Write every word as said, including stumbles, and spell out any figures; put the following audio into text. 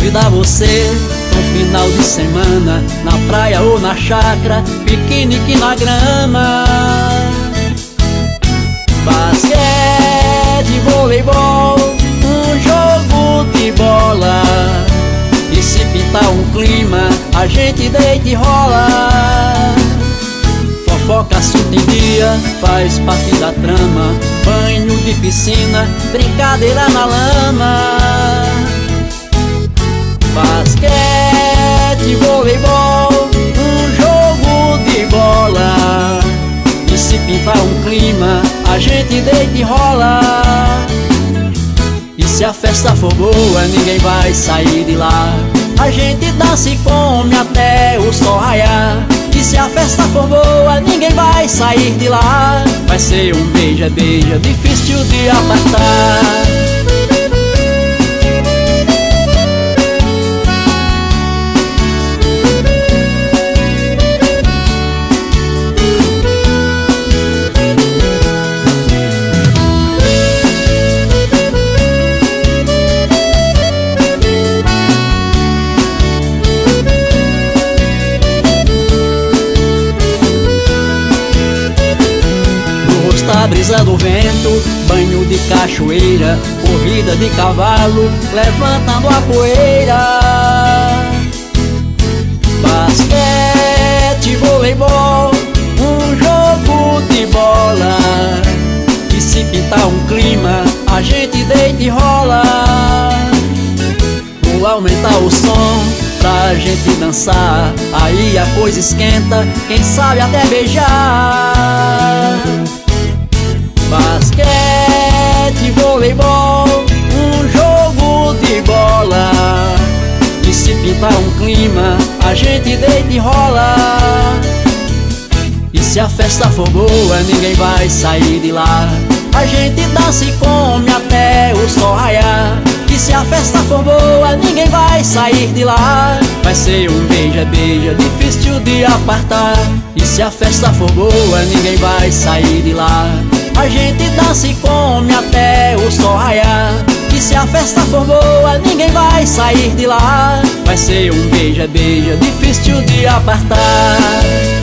convidar você um final de semana na praia ou na chácara, piquenique na grama. Basquete, voleibol, um jogo de bola. E se pintar um clima, a gente deita e rola. Fofoca, assunto em dia, faz parte da trama. Banho de piscina, brincadeira na lama. Basquete, voleibol, um jogo de bola. E se pintar um clima, a gente deita e rola. E se a festa for boa, ninguém vai sair de lá. A gente dança e come até o sol raiar. E se a festa for boa, ninguém vai sair de lá. Vai ser um beija, beija, difícil de apartar. A brisa do vento, banho de cachoeira, corrida de cavalo, levantando a poeira. Basquete, voleibol, um jogo de bola. E se pintar um clima, a gente deita e rola. Vou aumentar o som pra gente dançar, aí a coisa esquenta, quem sabe até beijar. Basquete, voleibol, um jogo de bola. E se pintar um clima, a gente deita e rola. E se a festa for boa, ninguém vai sair de lá. A gente dança e come até o sol raiar. E se a festa for boa, ninguém vai sair de lá. Vai ser um beija, beija, difícil de apartar. E se a festa for boa, ninguém vai sair de lá. A gente dança e come até o sol raiar. E se a festa for boa, ninguém vai sair de lá. Vai ser um beija, beija, difícil de apartar.